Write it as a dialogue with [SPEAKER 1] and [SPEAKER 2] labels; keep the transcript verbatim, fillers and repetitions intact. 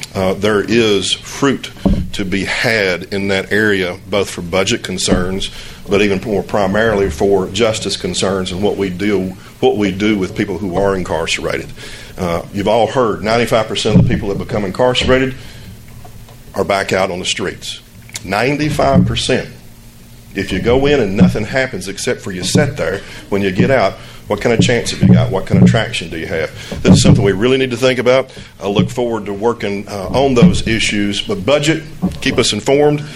[SPEAKER 1] uh, there is fruit to be had in that area, both for budget concerns, but even more primarily for justice concerns and what we do, what we do with people who are incarcerated. Uh, you've all heard ninety-five percent of the people that become incarcerated are back out on the streets. ninety-five percent. If you go in and nothing happens except for you sit there, when you get out, what kind of chance have you got? What kind of traction do you have? This is something we really need to think about. I look forward to working uh, on those issues. But budget, keep us informed.